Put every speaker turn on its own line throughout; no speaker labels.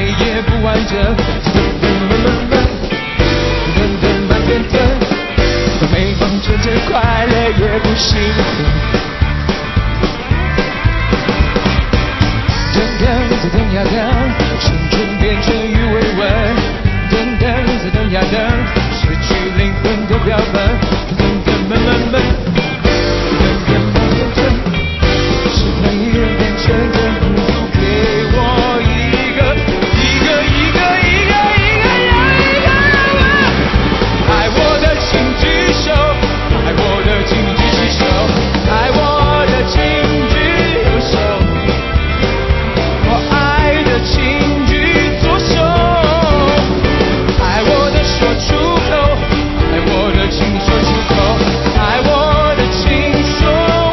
美也不完整。等慢变等，美梦真正快乐也不幸福。等呀等，青春变成鱼尾纹。等呀等，失去灵魂的标本。等慢变成，是每一人变成的不足，给我一个爱我的请举手，爱我的请举起手，爱我的请举右手，我爱的请举左手，爱我的说出口，爱我的请说出口，爱我的请说，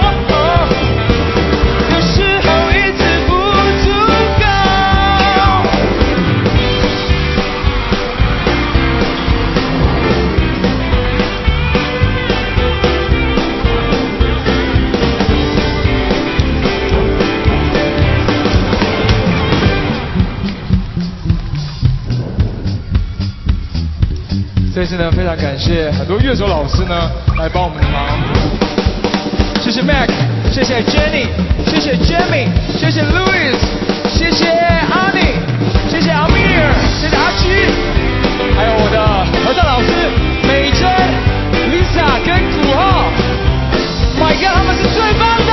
有时候一字不足够。这次呢，非常感谢很多乐手老师呢来帮我们的忙，谢谢 Mac， 谢谢 Jenny， 谢谢 Jamie， 谢谢 Louis， 谢谢 Annie， 谢谢 Amir， 谢谢阿七，还有我的合唱老师美珍、Lisa 跟古浩 ，My God， 他们是最棒的。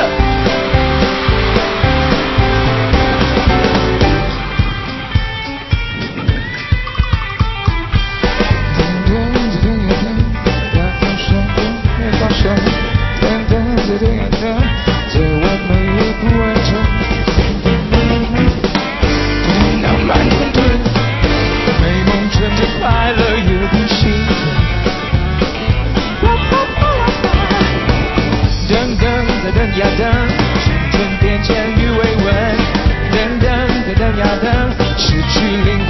最完美也不完整，浪漫混沌，美梦真正快乐也不幸福。等呀等，青春变成鱼尾纹。等呀等，失去灵魂。